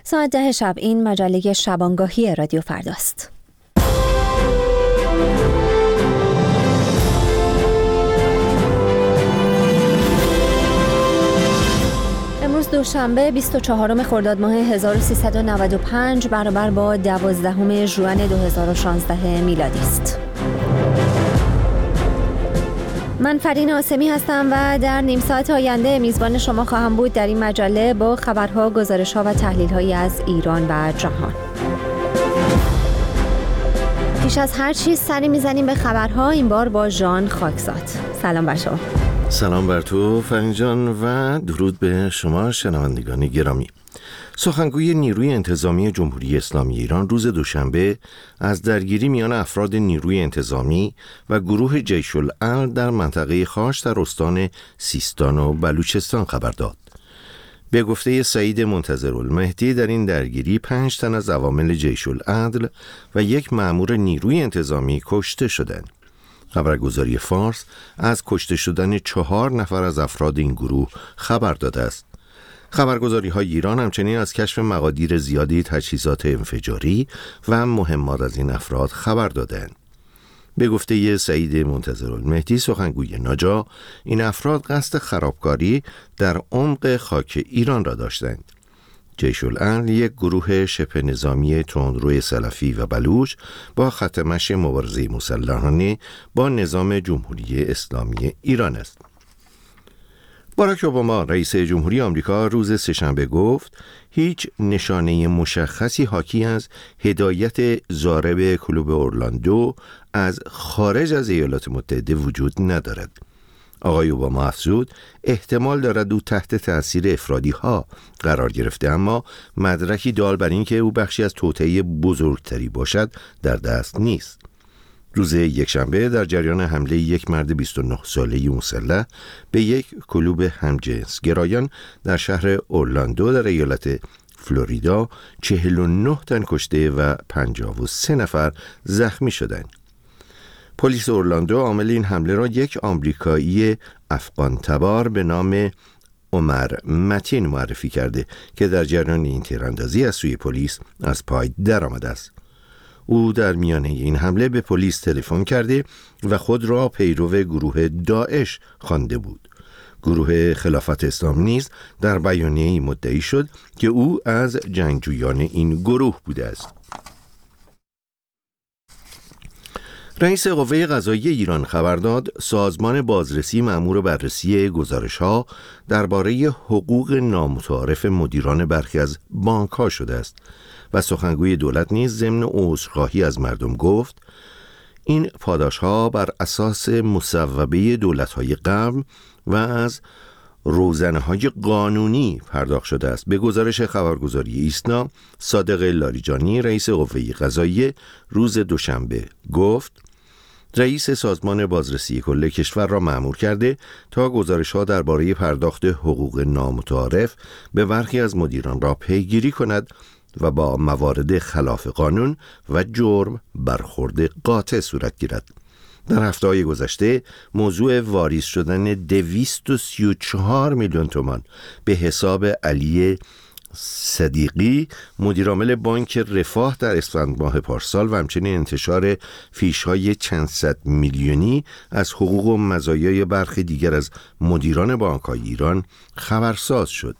ساعت 10 شب این مجله شبانگاهی رادیو فرداست. امروز دوشنبه 24 خرداد ماه 1395 برابر با 12 ژوئن 2016 میلادی است. من فرین آسمی هستم و در نیم ساعت آینده میزبان شما خواهم بود در این مجله با خبرها، گزارش‌ها و تحلیل‌هایی از ایران و جهان. پیش از هر چیز سری میزنیم به خبرها، این بار با ژان خاکزاد. سلام بر شما. سلام بر تو فرین جان و درود به شما شنوندگان گرامی. سخنگوی نیروی انتظامی جمهوری اسلامی ایران روز دوشنبه از درگیری میان افراد نیروی انتظامی و گروه جیش الاهل در منطقه خاش در استان سیستان و بلوچستان خبر داد. به گفته سعید منتظرالمهدی در این درگیری 5 تن از عوامل جیش الاهل و یک مأمور نیروی انتظامی کشته شدند. خبرگزاری فارس از کشته شدن 4 نفر از افراد این گروه خبر داده است. خبرگزاری‌های ایران همچنین از کشف مقادیر زیادی تجهیزات انفجاری و مهمات از این افراد خبر دادند. به گفته سعید منتظرالمهدی سخنگوی ناجا، این افراد قصد خرابکاری در عمق خاک ایران را داشتند. جیش الاهل یک گروه شبه نظامی تندروی سلفی و بلوچ با خط مشی مبارزه مسلحانه با نظام جمهوری اسلامی ایران است. باراک اوباما رئیس جمهوری آمریکا روز سه‌شنبه گفت هیچ نشانه مشخصی حاکی از هدایت ضارب کلوب اورلاندو از خارج از ایالات متحده وجود ندارد. آقای اوباما افزود احتمال دارد او تحت تأثیر افرادی ها قرار گرفته، اما مدرکی دال بر این که او بخشی از توطئه بزرگتری باشد در دست نیست. روز یکشنبه در جریان حمله یک مرد 29 ساله‌ای مسلح به یک کلوب همجنس گرایان در شهر اورلاندو در ایالت فلوریدا 49 تن کشته و 53 نفر زخمی شدند. پلیس اورلاندو عامل این حمله را یک آمریکایی افغان تبار به نام عمر متین معرفی کرده که در جریان این تیراندازی از سوی پلیس از پای درآمده است. او در میانه این حمله به پلیس تلفن کرده و خود را پیرو گروه داعش خوانده بود. گروه خلافت اسلامی نیز در بیانیه‌ای مدعی شد که او از جنگجویان این گروه بوده است. رئیس قوه قضاییه ایران خبر داد سازمان بازرسی مأمور بررسی گزارش‌ها درباره حقوق نامتعارف مدیران برخی از بانک‌ها شده است و سخنگوی دولت نیز ضمن عذرخواهی از مردم گفت این پاداش‌ها بر اساس مصوبه دولت‌های قبل و از روزنه‌های قانونی پرداخت شده است. به گزارش خبرگزاری ایسنا، صادق لاریجانی رئیس قوه قضاییه روز دوشنبه گفت رئیس سازمان بازرسی کل کشور را مأمور کرده تا گزارش‌ها درباره پرداخت حقوق نامتعارف به برخی از مدیران را پیگیری کند و با موارد خلاف قانون و جرم برخورد قاطع صورت گیرد. در هفته‌های گذشته موضوع واریز شدن 234 میلیون تومان به حساب علی صدیقی مدیرعامل بانک رفاه در اسفند ماه پارسال و همچنین انتشار فیش‌های چند صد میلیونی از حقوق و مزایای برخی دیگر از مدیران بانک‌های ایران خبرساز شد.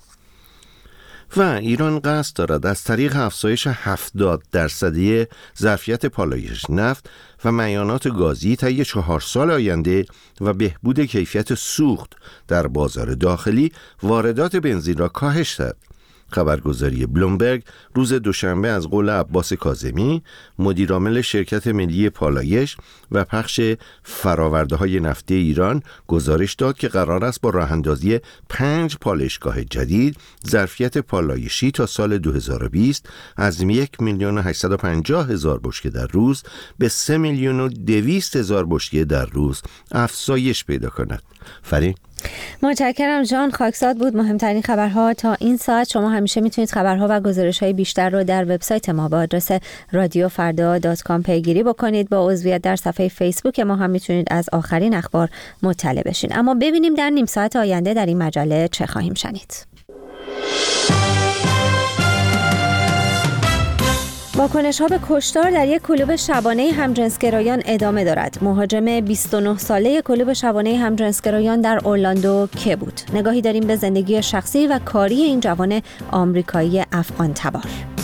و ایران قصد دارد از طریق افزایش 70% ظرفیت پالایش نفت و معیانات گازی طی 4 سال آینده و بهبود کیفیت سوخت در بازار داخلی واردات بنزین را کاهش دهد. خبرگزاری بلومبرگ روز دوشنبه از قول عباس کاظمی مدیرعامل شرکت ملی پالایش و پخش فرآورده‌های نفتی ایران گزارش داد که قرار است با راه‌اندازی 5 پالایشگاه جدید ظرفیت پالایشی تا سال 2020 از 1,850,000 بشکه در روز به 3,200,000 بشکه در روز افزایش پیدا کند. فرین متشکرم. ژان خاکزاد بود. مهمترین خبرها تا این ساعت. شما همیشه میتونید خبرها و گزارش‌های بیشتر رو در وبسایت ما با آدرس radiofarda.com پیگیری بکنید. با عضویت در صفحه فیسبوک ما هم میتونید از آخرین اخبار مطلع بشین. اما ببینیم در نیم ساعت آینده در این مجله چه خواهیم شنید. واکنش‌ها به کشتار در یک کلوب شبانه همجنسگرایان ادامه دارد. مهاجم 29 ساله کلوب شبانه همجنسگرایان در اورلاندو که بود. نگاهی داریم به زندگی شخصی و کاری این جوان آمریکایی افغان تبار.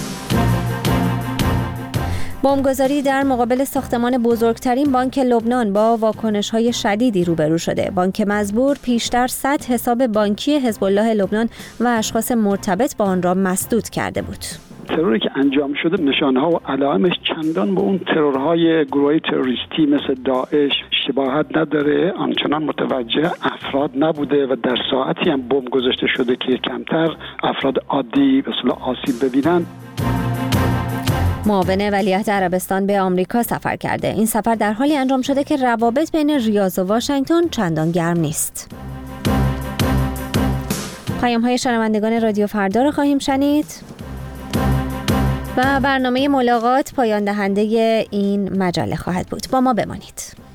بمبگذاری در مقابل ساختمان بزرگترین بانک لبنان با واکنش‌های شدیدی روبرو شده. بانک مزبور پیشتر 100 حساب بانکی حزب الله لبنان و اشخاص مرتبط با آن را مسدود کرده بود. تروری که انجام شده نشانه‌ها و علائمش چندان به اون ترورهای گروهی تروریستی مثل داعش شباهت نداره، آنچنان متوجه افراد نبوده و در ساعتی هم بمب گذاشته شده که کمتر افراد عادی به اصطلاح آسیب ببینن. معاون ولیعهد عربستان به آمریکا سفر کرده. این سفر در حالی انجام شده که روابط بین ریاض و واشنگتن چندان گرم نیست. پیام‌های شنوندگان رادیو فردا را خواهیم شنید و برنامه ملاقات پایان دهنده این مجله خواهد بود. با ما بمانید.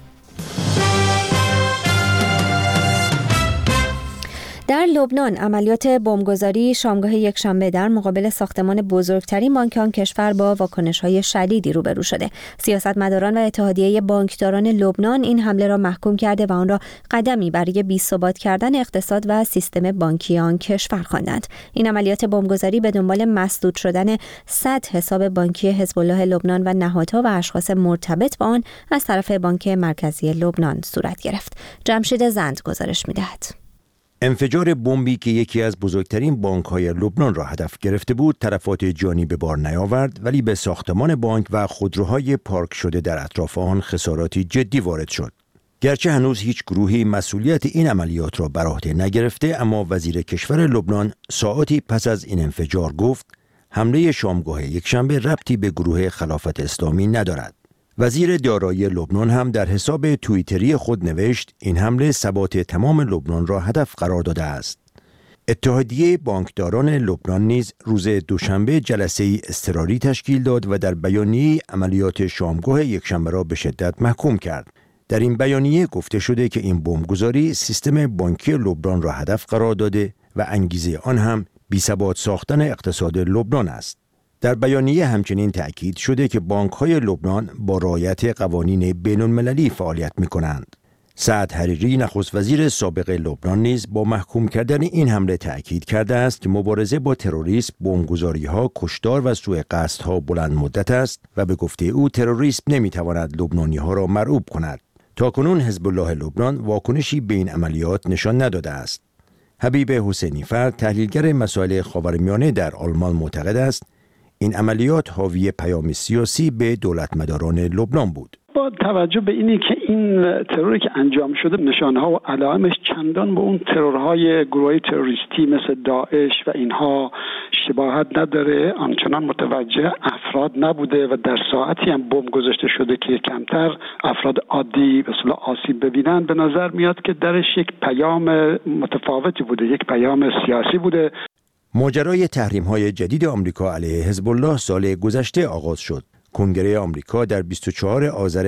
در لبنان عملیات بمبگذاری شامگاه یکشنبه در مقابل ساختمان بزرگترین بانک آن کشور با واکنش‌های شدیدی روبرو شده. سیاستمداران و اتحادیه بانکداران لبنان این حمله را محکوم کرده و آن را قدمی برای بی‌ثبات کردن اقتصاد و سیستم بانکی آن کشور خواندند. این عملیات بمبگذاری به دنبال مسدود شدن 100 حساب بانکی حزب الله لبنان و نهادها و اشخاص مرتبط با آن از طرف بانک مرکزی لبنان صورت گرفت. جمشید زند گزارش می‌دهد. انفجار بمبی که یکی از بزرگترین بانک‌های لبنان را هدف گرفته بود، تلفات جانی به بار نیاورد، ولی به ساختمان بانک و خودروهای پارک شده در اطراف آن خساراتی جدی وارد شد. گرچه هنوز هیچ گروهی مسئولیت این عملیات را بر عهده نگرفته، اما وزیر کشور لبنان ساعاتی پس از این انفجار گفت حمله شامگاه یکشنبه ربطی به گروه خلافت اسلامی ندارد. وزیر دارایی لبنان هم در حساب توییتری خود نوشت این حمله ثبات تمام لبنان را هدف قرار داده است. اتحادیه بانکداران لبنان نیز روز دوشنبه جلسه‌ای اضطراری تشکیل داد و در بیانیه عملیات شامگاه یکشنبه را به شدت محکوم کرد. در این بیانیه گفته شده که این بمبگذاری سیستم بانکی لبنان را هدف قرار داده و انگیزه آن هم بی‌ثبات ساختن اقتصاد لبنان است. در بیانیه همچنین تأکید شده که بانک‌های لبنان با رعایت قوانین بین‌المللی فعالیت می‌کنند. سعد حریری نخست وزیر سابق لبنان نیز با محکوم کردن این حمله تأکید کرده است که مبارزه با تروریسم، بمبگذاری‌ها، کشتار و سوء قصدها بلند مدت است و به گفته او تروریسم نمی‌تواند لبنانی‌ها را مرعوب کند. تاکنون حزب الله لبنان واکنشی به این عملیات نشان نداده است. حبیب حسینی فرد، تحلیلگر مسائل خاورمیانه در آلمان، معتقد است این عملیات حاوی پیام سیاسی به دولتمداران لبنان بود. با توجه به اینی که این تروری که انجام شده نشانه‌ها و علائمش چندان به اون ترورهای گروهی تروریستی مثل داعش و اینها شباهت نداره، آنچنان متوجه افراد نبوده و در ساعتی هم بمب گذاشته شده که کمتر افراد عادی به اصطلاح آسیب ببینن. به نظر میاد که درش یک پیام متفاوتی بوده، یک پیام سیاسی بوده. ماجرای تحریم‌های جدید آمریکا علیه حزب الله سال گذشته آغاز شد. کنگره آمریکا در 24 آذر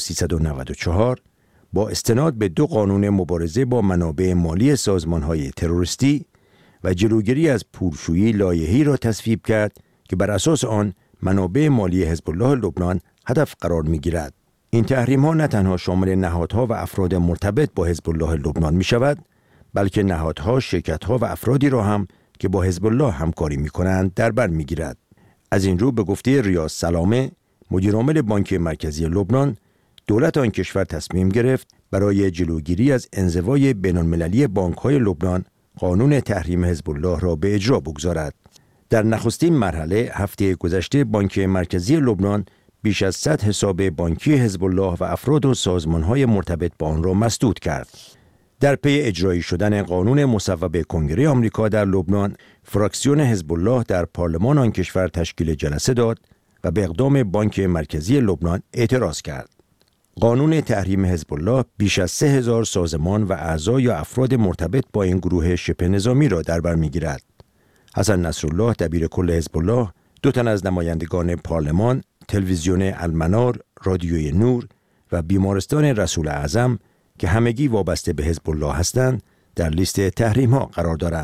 1394 با استناد به 2 قانون مبارزه با منابع مالی سازمان‌های تروریستی و جلوگیری از پولشویی لایحه‌ای را تصویب کرد که بر اساس آن منابع مالی حزب الله لبنان هدف قرار می‌گیرد. این تحریم‌ها نه تنها شامل نهادها و افراد مرتبط با حزب الله لبنان می‌شود، بلکه نهادها، شرکت‌ها و افرادی را هم که با حزب الله همکاری می‌کنند در بر می‌گیرد. از این رو به گفته ریاض سلامه، مدیرعامل بانک مرکزی لبنان، دولت آن کشور تصمیم گرفت برای جلوگیری از انزوای بین‌المللی بانک‌های لبنان قانون تحریم حزب الله را به اجرا بگذارد. در نخستین مرحله هفته گذشته بانک مرکزی لبنان بیش از 100 حساب بانکی حزب الله و افراد و سازمان‌های مرتبط با آن را مسدود کرد. در پی اجرایی شدن قانون مصوب کنگره آمریکا در لبنان، فراکسیون حزب الله در پارلمان آن کشور تشکیل جلسه داد و به اقدام بانک مرکزی لبنان اعتراض کرد. قانون تحریم حزب الله بیش از 3000 سازمان و اعضا یا افراد مرتبط با این گروه شبه نظامی را در بر می‌گیرد. حسن نصرالله دبیر کل حزب الله، 2 تن از نمایندگان پارلمان، تلویزیون المنار، رادیوی نور و بیمارستان رسول اعظم که همگی وابسته به حزب الله هستند، در لیست تحریم ها قرار دارند.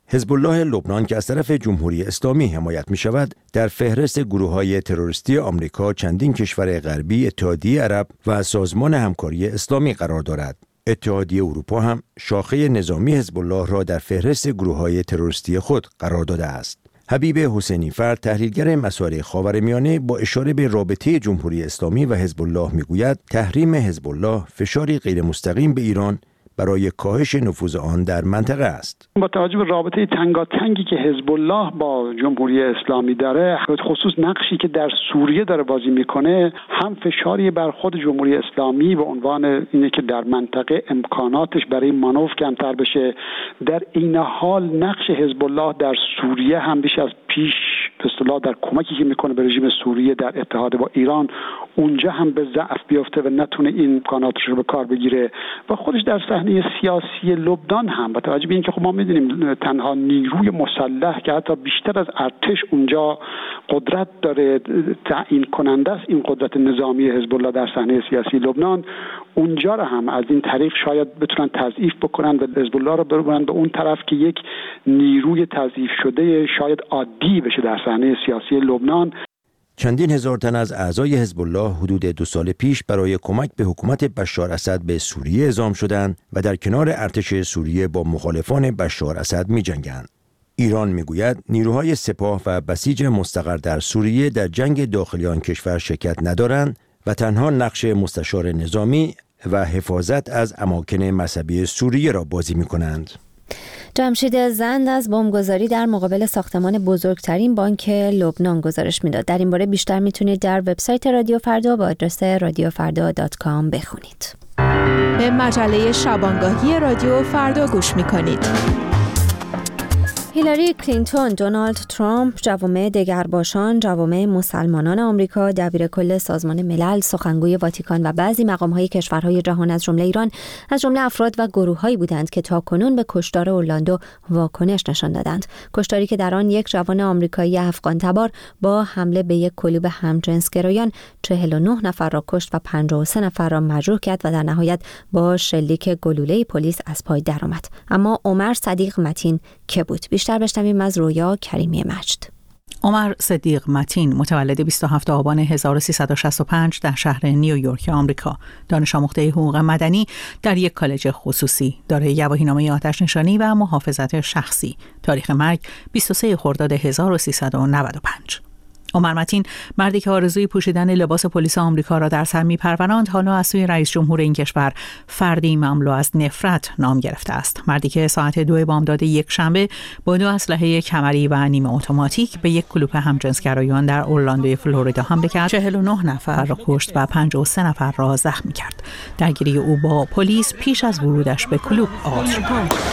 حزب الله لبنان که از طرف جمهوری اسلامی حمایت می شود، در فهرست گروه‌های تروریستی آمریکا، چندین کشور غربی، اتحادیه عرب و سازمان همکاری اسلامی قرار دارد. اتحادیه اروپا هم شاخه نظامی حزب الله را در فهرست گروه‌های تروریستی خود قرار داده است. حبیب حسینی فرد، تحلیلگر مسائل خاورمیانه، با اشاره به رابطه جمهوری اسلامی و حزب الله میگوید تحریم حزب الله فشاری غیر مستقیم به ایران برای کاهش نفوذ آن در منطقه است. با توجه به رابطه تنگاتنگی که حزب الله با جمهوری اسلامی داره، خصوص نقشی که در سوریه داره بازی میکنه، هم فشاری بر خود جمهوری اسلامی به عنوان اینه که در منطقه امکاناتش برای مانور کمتر بشه، در این حال نقش حزب الله در سوریه هم بیش از پیش به اصطلاح در کمکی که میکنه به رژیم سوریه در اتحاد با ایران، اونجا هم به ضعف بیفته و نتونه این امکاناتش رو به کار بگیره و خودش در صحنه سیاسی لبنان هم با توجه به اینکه خب ما میدونیم تنها نیروی مسلح که حتی بیشتر از ارتش اونجا قدرت داره، تعیین کننده است این قدرت نظامی حزب الله در صحنه سیاسی لبنان، اونجا رو هم از این طریق شاید بتونن تضعیف بکنن و حزب الله رو ببرن به اون طرف که یک نیروی تضعیف شده شاید عادی بشه در صحنه سیاسی لبنان. چندین هزار تن از اعضای حزب الله حدود 2 سال پیش برای کمک به حکومت بشار اسد به سوریه اعزام شدند و در کنار ارتش سوریه با مخالفان بشار اسد می‌جنگند. ایران میگوید نیروهای سپاه و بسیج مستقر در سوریه در جنگ داخلی آن کشور شرکت ندارند و تنها نقش مستشار نظامی و حفاظت از اماکن مذهبی سوریه را بازی می‌کنند. جمشید زند از بمبگذاری در مقابل ساختمان بزرگترین بانک لبنان گزارش میداد. در این باره بیشتر میتونید در وبسایت رادیو فردا با آدرس radiofarda.com بخونید. به مجله شبانگاهی رادیو فردا گوش میکنید. هیلاری کلینتون، دونالد ترامپ، جوامع دگرباشان، جوامع مسلمانان آمریکا، دبیر کل سازمان ملل، سخنگوی واتیکان و بعضی مقام‌های کشورهای جهان از جمله ایران از جمله افراد و گروه‌هایی بودند که تاکنون به کشتار اورلاندو واکنش نشان دادند. کشتاری که در آن یک جوان آمریکایی افغان تبار با حمله به یک کلوب همجنسگرایان 49 نفر را کشت و 53 نفر را مجروح کرد و در نهایت با شلیک گلوله پلیس از پای درآمد. اما عمر صدیق متین که بود؟ بیشتر بشنویم از رویا کریمی مجد. عمر صدیق متین متولد 27 آبان 1365 در شهر نیویورک آمریکا، دانش آموخته حقوق مدنی در یک کالج خصوصی، دارای گواهینامه آتش نشانی و محافظت شخصی. تاریخ مرگ 23 خرداد 1395. عمر متین، مردی که آرزوی پوشیدن لباس پلیس آمریکا را در سر می‌پروراند، حالا از سوی رئیس جمهور این کشور فردی مملو از نفرت نام گرفته است. مردی که ساعت 2 بامداد یک شنبه با 2 اسلحه کمری و نیمه اتوماتیک به یک کلوب همجنسگرایان در اورلاندو فلوریدا حمله کرد، 49 نفر را کشت و 53 نفر را زخمی کرد. درگیری او با پلیس پیش از ورودش به کلوب آغاز شد.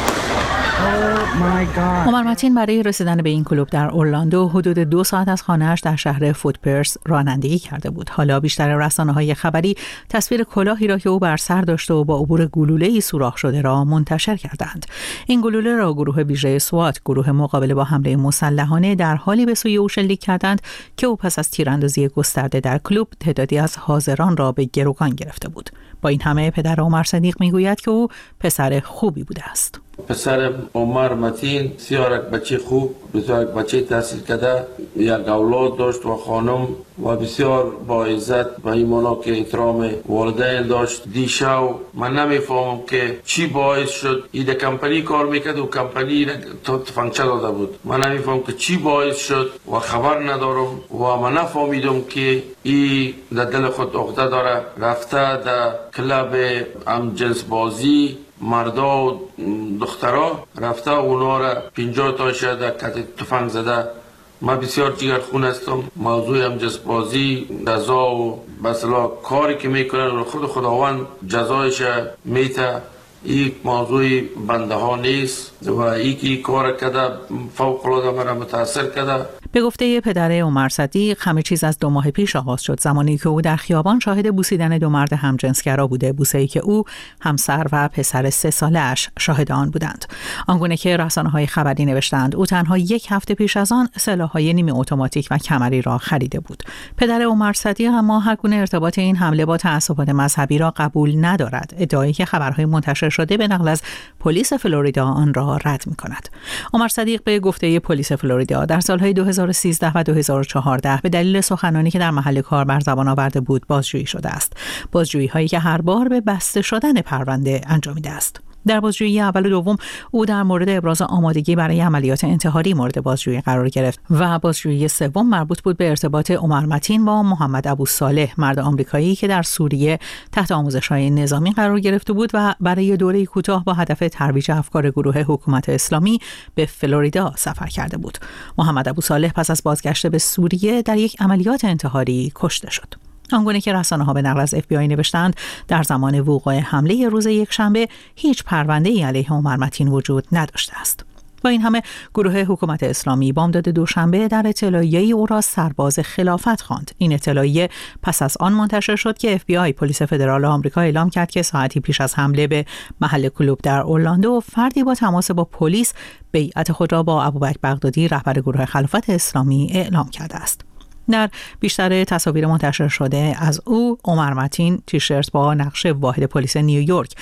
عمر متین برای رسیدن به این کلوب در اورلاندو حدود 2 ساعت از خانه‌اش در شهر فوتپرس رانندگی کرده بود. حالا بیشتر رسانه‌های خبری تصویر کلاهی را که او بر سر داشته و با عبور گلوله‌ای سوراخ شده را منتشر کردند. این گلوله را گروه ویژه سوات، گروه مقابله با حمله مسلحانه، در حالی به سوی او شلیک کردند که او پس از تیراندازی گسترده در کلوب تعدادی از حاضران را به گروگان گرفته بود. با این همه پدر عمر صدیق میگوید که او پسر خوبی بوده است. پسر عمر متین بسیار بچه خوب، بسیار بچه تحصیل کرده، یک اولاد داشت و خانم و بسیار با عزت و ایمانا که احترام والدین داشت. دیشب من نمیفهمم که چی باعث شد ایده کمپانی کار میکرد و کمپانی تفنگچه داده بود. من نمیفهمم که چی باعث شد و خبر ندارم و من نفهمیدم که ای در دل خود عقده داره، رفته در کلاب همجنس بازی مردا و دخترها، رفته اونا را 50 تا شده کت تفنگ زده. من بسیار جگرخون هستم. موضوع همجنس بازی، جزا و مثلا کاری که میکنن خود خداوند جزایش میته. این موضوع بنده ها نیست و این کار کرده فوق العاده مرا متاثر کرده. به گفته پدر عمر صدیق، همه چیز از 2 ماه پیش آغاز شد، زمانی که او در خیابان شاهد بوسیدن 2 مرد همجنسگرا بوده، بوسه‌ای که او، همسر و پسر 3 ساله‌اش شاهد آن بودند. آنگونه که رسانه‌های خبری نوشتند، او تنها 1 هفته پیش از آن سلاح‌های نیمه اتوماتیک و کمری را خریده بود. پدر عمر صدیق اما هر گونه ارتباط این حمله با تعصبات مذهبی را قبول ندارد. ادعایی که خبرهای منتشر شده به نقل از پلیس فلوریدا آن را رد می‌کند. عمر صدیق به گفته پلیس فلوریدا در سال‌های 2013 و 2014 به دلیل سخنانی که در محل کار بر زبان آورده بود بازجویی شده است. بازجویی‌هایی که هر بار به بسته شدن پرونده انجامیده است. در بازجویی اول و دوم او در مورد ابراز آمادگی برای عملیات انتحاری مورد بازجویی قرار گرفت و بازجویی سوم مربوط بود به ارتباط عمر متین با محمد ابوصالح، مرد آمریکایی که در سوریه تحت آموزش‌های نظامی قرار گرفته بود و برای دوره کوتاه با هدف ترویج افکار گروه حکومت اسلامی به فلوریدا سفر کرده بود. محمد ابوصالح پس از بازگشت به سوریه در یک عملیات انتحاری کشته شد. آنگونه که رسانه‌ها به نقل از FBI نوشتند، در زمان وقوع حمله روز یکشنبه هیچ پرونده‌ای علیه عمر متین وجود نداشته است. با این همه گروه حکومت اسلامی بامداد دوشنبه در اطلاعیه‌ای او را سرباز خلافت خواند. این اطلاعیه پس از آن منتشر شد که FBI، پلیس فدرال آمریکا، اعلام کرد که ساعتی پیش از حمله به محل کلوب در اورلاندو، فردی با تماس با پلیس بیعت خود را با ابوبکر بغدادی، رهبر گروه خلافت اسلامی، اعلام کرده است. در بیشتر تصاویر منتشر شده از او، عمر متین تیشرت با نقش واحد پلیس نیویورک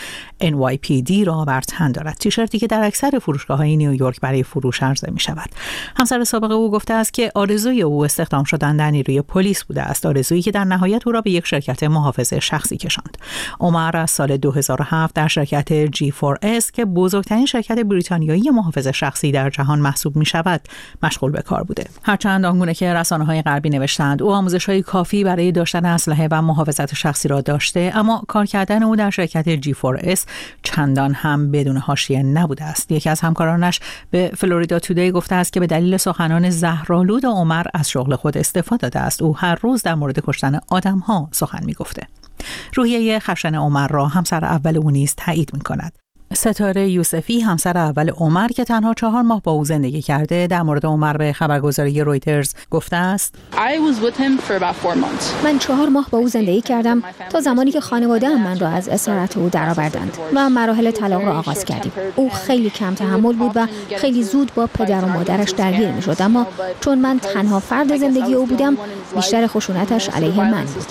NYPD را بر تن دارد، تیشرتی که در اکثر فروشگاه‌های نیویورک برای فروش عرضه می‌شود. همسر سابق او گفته است که آرزوی او استخدام شدن در نیروی پلیس بوده است، آرزویی که در نهایت او را به یک شرکت محافظ شخصی کشاند. عمر از سال 2007 در شرکت G4S که بزرگترین شرکت بریتانیایی محافظ شخصی در جهان محسوب می‌شود، مشغول به کار بوده. هرچند آنگونه که رسانه‌های غربی نوشتند او آموزش‌های کافی برای داشتن اسلحه و محافظت شخصی را داشته، اما کار کردن او در شرکت G4S چندان هم بدون حاشیه نبوده است. یکی از همکارانش به فلوریدا تودی گفته است که به دلیل سخنان زهرآلود عمر از شغل خود استعفا داده است. او هر روز در مورد کشتن آدم‌ها سخن می‌گفته. روحیه خشن عمر را همسر اول او نیز تایید می‌کند. ستاره یوسفی، همسر اول عمر که تنها 4 ماه با او زندگی کرده، در مورد عمر به خبرگزاری رویترز گفته است: من 4 ماه با او زندگی کردم تا زمانی که خانواده‌ام من را از اسارت او درآوردند و مراحل طلاق را آغاز کردیم. او خیلی کم تحمل بود و خیلی زود با پدر و مادرش درگیر می‌شد، اما چون من تنها فرد زندگی او بودم، بیشتر خشونتش علیه من بود.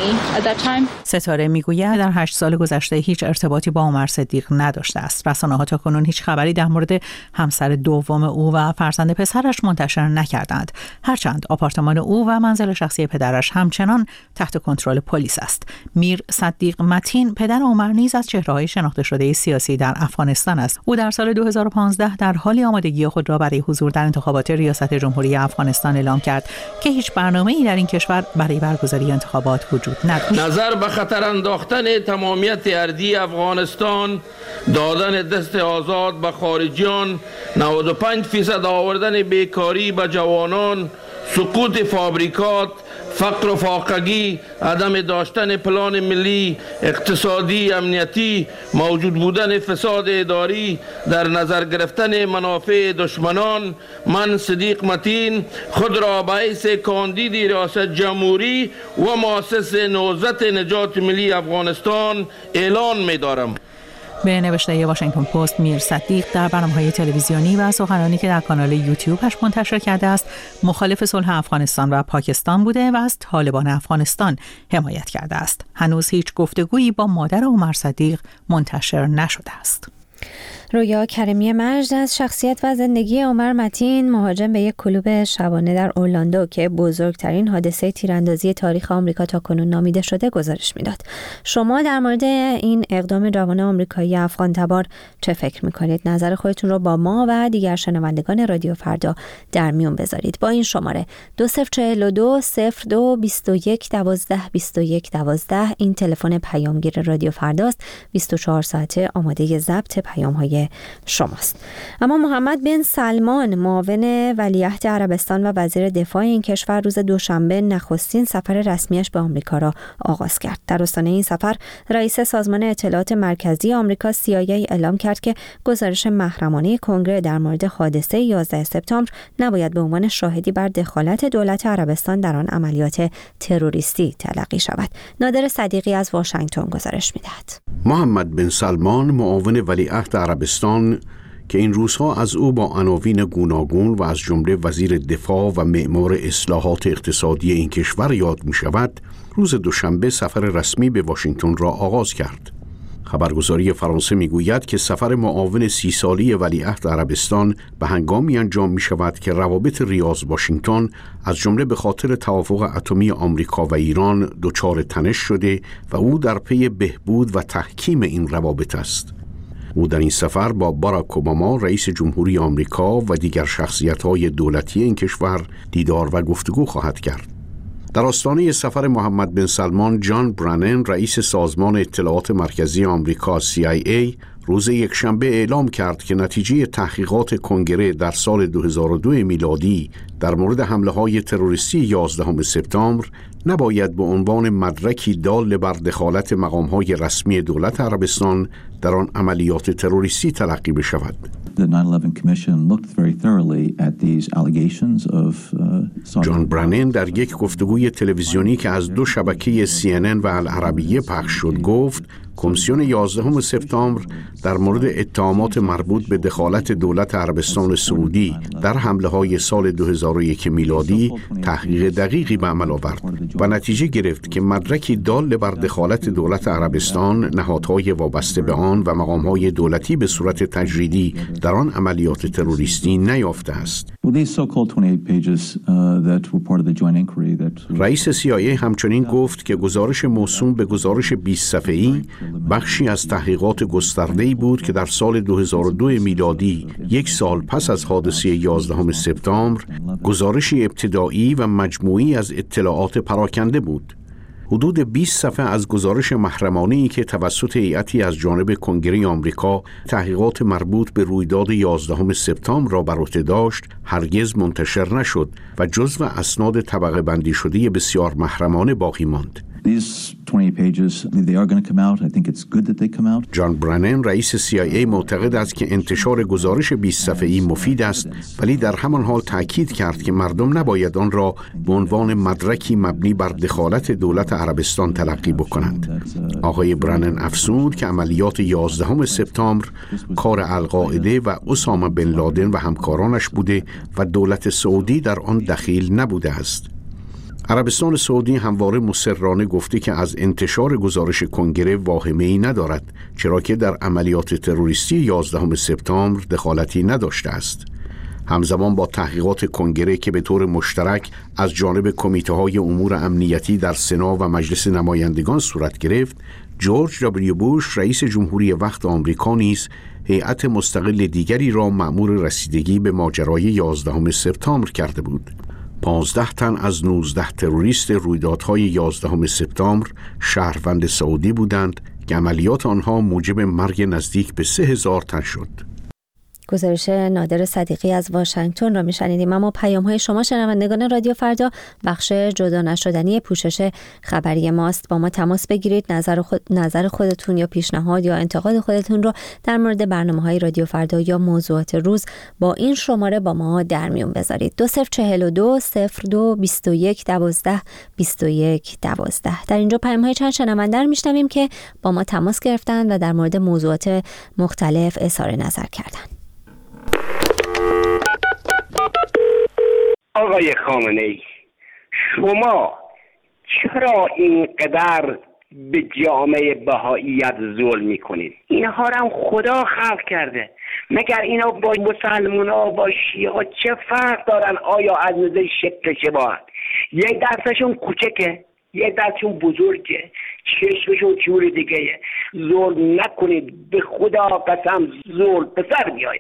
ستاره میگوید در 8 سال گذشته هیچ ارتباطی با عمر صدیق نداشت است. رسانه‌ها تاکنون هیچ خبری در مورد همسر دوم او و فرزند پسرش منتشر نکردند، هرچند آپارتمان او و منزل شخصی پدرش همچنان تحت کنترل پلیس است. میر صدیق متین، پدر عمر، نیز از چهره‌های شناخته شده سیاسی در افغانستان است. او در سال 2015 در حال آمادگی خود را برای حضور در انتخابات ریاست جمهوری افغانستان اعلام کرد که هیچ برنامه‌ای در این کشور برای برگزاری انتخابات وجود ندارد. نظر به خطر انداختن تمامیت ارضی افغانستان، دادن دست آزاد به خارجیان، 95% آوردن بیکاری به جوانان، سقوط فابریکات، فقر و فاقگی، عدم داشتن پلان ملی اقتصادی امنیتی، موجود بودن فساد اداری، در نظر گرفتن منافع دشمنان، من صدیق متین خود را به حیث کاندید ریاست جمهوری و مؤسس نهضت نجات ملی افغانستان اعلان می دارم. به نوشته واشنگتن پست، میر صدیق در برنامه‌های تلویزیونی و سخنرانی که در کانال یوتیوبش منتشر کرده است، مخالف صلح افغانستان و پاکستان بوده و از طالبان افغانستان حمایت کرده است. هنوز هیچ گفتگویی با مادر عمر صدیق منتشر نشده است. رویا کریمی مجد از شخصیت و زندگی عمر متین، مهاجم به یک کلوب شبانه در اورلاندو که بزرگترین حادثه تیراندازی تاریخ آمریکا تاکنون نامیده شده، گزارش میداد. شما در مورد این اقدام جوان آمریکایی افغان تبار چه فکر میکنید؟ نظر خودتون رو با ما و دیگر شنوندگان رادیو فردا در میون بذارید. با این شماره 2042 02 21 12 21 12 این تلفن پیامگیر رادیو فرداست. 24 ساعته آماده ضبط پیام‌های خدمت شماست. اما محمد بن سلمان معاون ولیعهد عربستان و وزیر دفاع این کشور روز دوشنبه نخستین سفر رسمیش به آمریکا را آغاز کرد. در آستانه این سفر رئیس سازمان اطلاعات مرکزی آمریکا CIA اعلام کرد که گزارش محرمانه کنگره در مورد حادثه 11 سپتامبر نباید به عنوان شاهدی بر دخالت دولت عربستان در آن عملیات تروریستی تلقی شود. نادر صدیقی از واشنگتن گزارش می‌دهد. محمد بن سلمان معاون ولیعهد عربستان که این روزها از او با عناوین گوناگون و از جمله وزیر دفاع و معمار اصلاحات اقتصادی این کشور یاد می‌شود، روز دوشنبه سفر رسمی به واشنگتن را آغاز کرد. خبرگزاری فرانسه میگوید که سفر معاون 30 سالی ولیعهد عربستان به هنگامی انجام می شود که روابط ریاض واشنگتن از جمله به خاطر توافق اتمی آمریکا و ایران دچار تنش شده و او در پی بهبود و تحکیم این روابط است. او در این سفر با باراک اوباما رئیس جمهوری آمریکا و دیگر شخصیت‌های دولتی این کشور دیدار و گفتگو خواهد کرد. در آستانه سفر محمد بن سلمان، جان برانن رئیس سازمان اطلاعات مرکزی آمریکا CIA روز یکشنبه اعلام کرد که نتیجه تحقیقات کنگره در سال 2002 میلادی در مورد حمله‌های تروریستی 11 سپتامبر نباید به عنوان مدرکی دال بر دخالت مقام‌های رسمی دولت عربستان در آن عملیات تروریستی تلقی بشود. جان برانن در یک گفتگوی تلویزیونی که از 2 شبکه CNN و العربیه پخش شد گفت کمیسیون 11 سپتامبر در مورد اتهامات مربوط به دخالت دولت عربستان سعودی در حمله‌های سال 2001 میلادی تحقیق دقیقی به عمل آورد و نتیجه گرفت که مدرکی دال بر دخالت دولت عربستان، نهادهای وابسته به آن و مقام‌های دولتی به صورت تجریدی در آن عملیات تروریستی نیافته است. رئیس CIA همچنین گفت که گزارش موسوم به گزارش 20 صفحه‌ای بخشی از تحقیقات گسترده‌ای بود که در سال 2002 میلادی، 1 سال پس از حادثه 11 سپتامبر، گزارشی ابتدایی و مجموعی از اطلاعات پراکنده بود. حدود 20 صفحه از گزارش محرمانه‌ای که توسط هیئتی از جانب کنگره آمریکا تحقیقات مربوط به رویداد 11 سپتامبر را بر عهده داشت، هرگز منتشر نشد و جزو اسناد طبقه بندی شده بسیار محرمانه باقی ماند. جان برانن رئیس CIA معتقد است که انتشار گزارش 20 صفحه‌ای مفید است، ولی در همان حال تأکید کرد که مردم نباید آن را به عنوان مدرکی مبنی بر دخالت دولت عربستان تلقی بکنند. آقای برانن افزود که عملیات 11 سپتامبر کار القاعده و اسامه بن لادن و همکارانش بوده و دولت سعودی در آن دخیل نبوده است. عربستان سعودی همواره مصرانه گفته که از انتشار گزارش کنگره واهمه‌ای ندارد، چرا که در عملیات تروریستی 11 سپتامبر دخالتی نداشته است. همزمان با تحقیقات کنگره که به طور مشترک از جانب کمیته‌های امور امنیتی در سنا و مجلس نمایندگان صورت گرفت، جورج دبلیو بوش رئیس جمهوری وقت آمریکا نیز هیئت مستقل دیگری را مأمور رسیدگی به ماجرای 11 سپتامبر کرده بود. 15 تن از 19 تروریست رویدادهای 11 سپتامبر شهروند سعودی بودند که عملیات آنها موجب مرگ نزدیک به 3000 تن شد. گزارش نادر صدیقی از واشنگتن را میشنیدیم. اما پیام‌های شما شنوندگان رادیو فردا بخش جدا نشدنی پوشش خبری ماست. با ما تماس بگیرید، نظر خودتون یا پیشنهاد یا انتقاد خودتون رو در مورد برنامه‌های رادیو فردا یا موضوعات روز با این شماره با ما در میون بذارید. 2042 02 21 12 21 12. در اینجا پیام‌های چند شنونده رو میشنویم که با ما تماس گرفتن و در مورد موضوعات مختلف اظهار نظر کردن. آقای خامنه‌ای، شما چرا اینقدر به جامعه بهائیت ظلم میکنید؟ اینها رو هم خدا خلق کرده. مگر اینا با مسلمونا با شیعه چه فرق دارن؟ آیا از نظر شکل شباهت یک دستشون کوچکه، یک دستشون بزرگه، چشمشون چور دیگه؟ ظلم نکنید، به خدا قسم ظلم به سر میآید.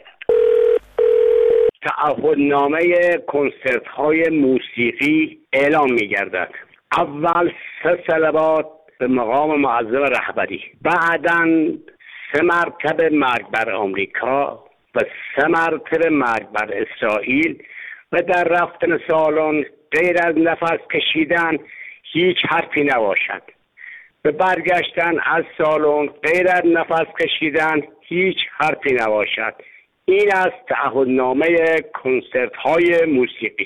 تعهدنامه کنسرت های موسیقی اعلام می گردد. اول 3 صلوات به مقام معظم رهبری، بعداً 3 مرتبه مرگ بر آمریکا و 3 مرتبه مرگ بر اسرائیل و در رفتن سالن غیر از نفس کشیدن هیچ حرفی نباشد. به برگشتن از سالن غیر از نفس کشیدن هیچ حرفی نباشد. این است تعهدنامه کنسرت های موسیقی.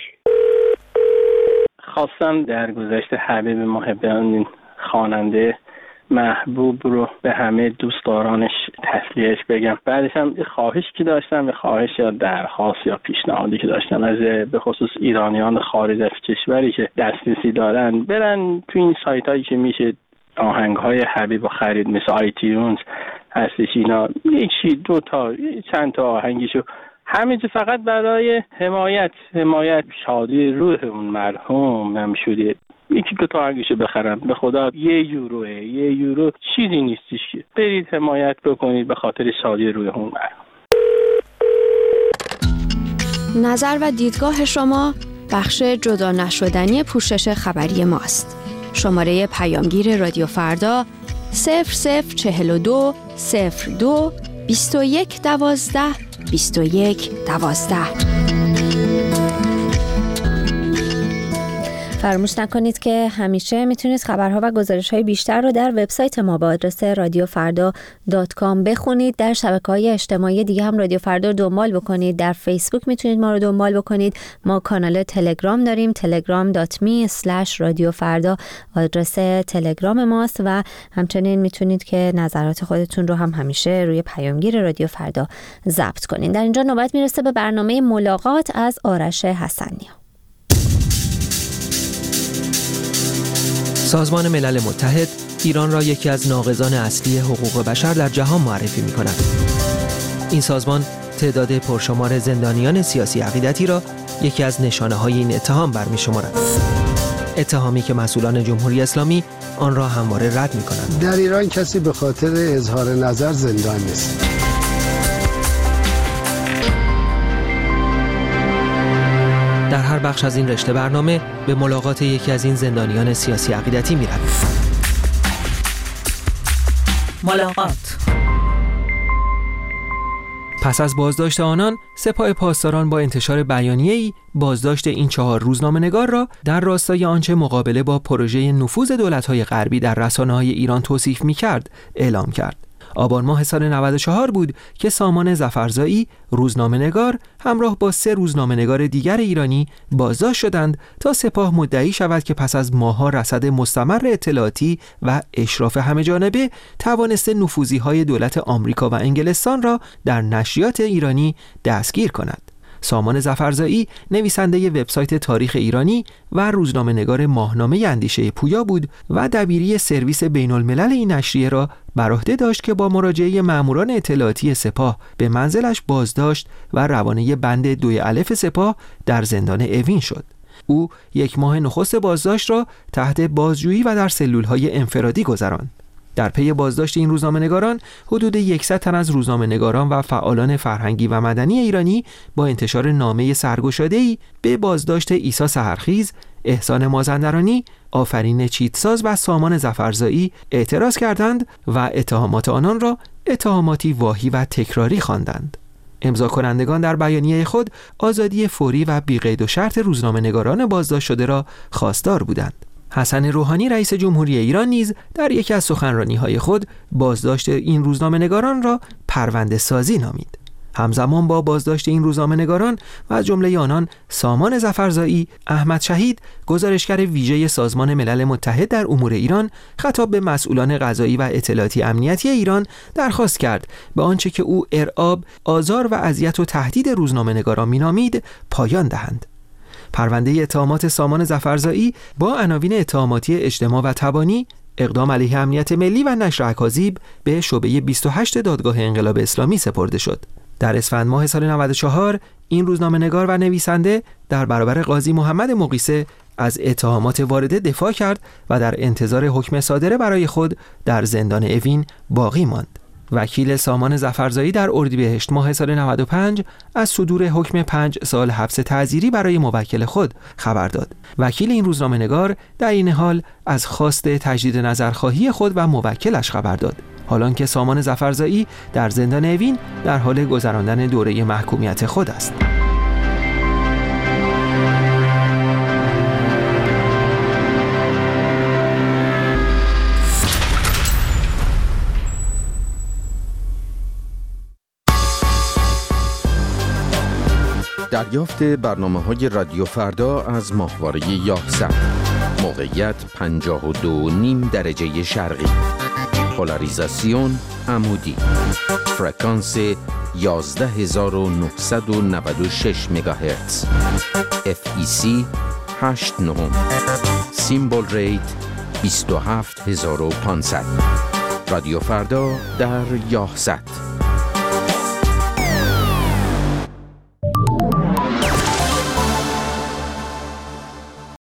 خواستم در گذشته حبیب محبیان خواننده محبوب رو به همه دوستدارانش تسلیهش بگم. بعدش هم خواهش که داشتم، خواهش یا درخواست یا پیشنهادی که داشتم از به خصوص ایرانیان خارج از کشوری که دسترسی دارن برن تو این سایت هایی که میشه آهنگ های حبیب رو خرید، مثل آیتیونز هستش، اینا یکی 2 تا چند تا آهنگیشو همه فقط برای حمایت شادی روح اون مرحوم نمیشوده 1-2 تا آهنگشو بخرم. به خدا 1 یورو چیزی نیستش که برید حمایت بکنید به خاطر شادی روح اون مرحوم. نظر و دیدگاه شما بخش جدا نشدنی پوشش خبری ماست. شماره پیامگیر رادیو فردا 0042 02 21 12 21 12. فراموش نکنید که همیشه میتونید خبرها و گزارش‌های بیشتر رو در وبسایت ما با آدرس radiofarda.com بخونید. در شبکه‌های اجتماعی دیگه هم رادیو فردا رو دنبال بکنید. در فیسبوک میتونید ما رو دنبال بکنید. ما کانال تلگرام داریم، telegram.me/radiofarda آدرس تلگرام ماست و همچنین میتونید که نظرات خودتون رو هم همیشه روی پیامگیر رادیو فردا ضبط کنید. در اینجا نوبت میرسه به برنامه ملاقات از آرش حسنی. سازمان ملل متحد ایران را یکی از ناقضان اصلی حقوق بشر در جهان معرفی می‌کند. این سازمان تعداد پرشمار زندانیان سیاسی عقیدتی را یکی از نشانه‌های این اتهام برمی‌شمارد. اتهامی که مسئولان جمهوری اسلامی آن را همواره رد می‌کنند. در ایران کسی به خاطر اظهار نظر زندان نیست. در هر بخش از این رشته برنامه به ملاقات یکی از این زندانیان سیاسی عقیدتی می‌رویم. ملاقات. پس از بازداشت آنان، سپاه پاسداران با انتشار بیانیه‌ای بازداشت این 4 روزنامه‌نگار را در راستای آنچه مقابله با پروژه نفوذ دولت‌های غربی در رسانه‌های ایران توصیف می‌کرد، اعلام کرد. آبان ماه سال 94 بود که سامان ظفرزایی روزنامه‌نگار همراه با 3 روزنامه‌نگار دیگر ایرانی بازداشت شدند تا سپاه مدعی شود که پس از ماه‌ها رصد مستمر اطلاعاتی و اشراف همه‌جانبه توانسته نفوذی‌های دولت آمریکا و انگلستان را در نشریات ایرانی دستگیر کند. سامان ظفرزایی نویسنده وبسایت تاریخ ایرانی و روزنامه‌نگار ماهنامه اندیشه پویا بود و دبیری سرویس بین‌الملل این نشریه را بر عهده داشت که با مراجعه ماموران اطلاعاتی سپاه به منزلش بازداشت و روانه بند 2 الف سپاه در زندان اوین شد. او 1 ماه نخست بازداشت را تحت بازجویی و در سلول‌های انفرادی گذراند. در پی بازداشت این روزنامه‌نگاران حدود 100 تن از روزنامه‌نگاران و فعالان فرهنگی و مدنی ایرانی با انتشار نامه سرگشاده‌ای به بازداشت عیسی سحرخیز، احسان مازندرانی، آفرین چیتساز و سامان ظفرزایی اعتراض کردند و اتهامات آنان را اتهاماتی واهی و تکراری خواندند. امضا کنندگان در بیانیه خود آزادی فوری و بی‌قید و شرط روزنامه‌نگاران بازداشت شده را خواستار بودند. حسن روحانی رئیس جمهوری ایران نیز در یکی از سخنرانی‌های خود بازداشت این روزنامه‌نگاران را پرونده سازی نامید. همزمان با بازداشت این روزنامه‌نگاران و از جمله آنان سامان ظفرزایی، احمد شهید، گزارشگر ویژه سازمان ملل متحد در امور ایران، خطاب به مسئولان قضایی و اطلاعاتی امنیتی ایران درخواست کرد به آنچه که او ارعاب، آزار و اذیت و تهدید روزنامه‌نگاران می‌نامید پایان دهند. پرونده اتهامات سامان ظفرزایی با عناوین اتهاماتی اجتماع و تبانی، اقدام علیه امنیت ملی و نشر اکاذیب به شعبه 28 دادگاه انقلاب اسلامی سپرده شد. در اسفند ماه سال 94 این روزنامه‌نگار و نویسنده در برابر قاضی محمد مقیسه از اتهامات وارده دفاع کرد و در انتظار حکم صادره برای خود در زندان اوین باقی ماند. وکیل سامان ظفرزایی در اردیبهشت ماه سال 95 از صدور حکم 5 سال حبس تعزیری برای موکل خود خبر داد. وکیل این روزنامه‌نگار در این حال از خواست تجدید نظرخواهی خود و موکلش خبر داد. حالان که سامان ظفرزایی در زندان اوین در حال گذراندن دوره محکومیت خود است. دریافت برنامه‌های رادیو فردا از ماهواره یاهصد. موقعیت 52.5 درجه شرقی. پولاریزاسیون عمودی. فرکانس 11996 مگاهرتز. FEC 89. سیمبل ریت 27500. رادیو فردا در یاهصد.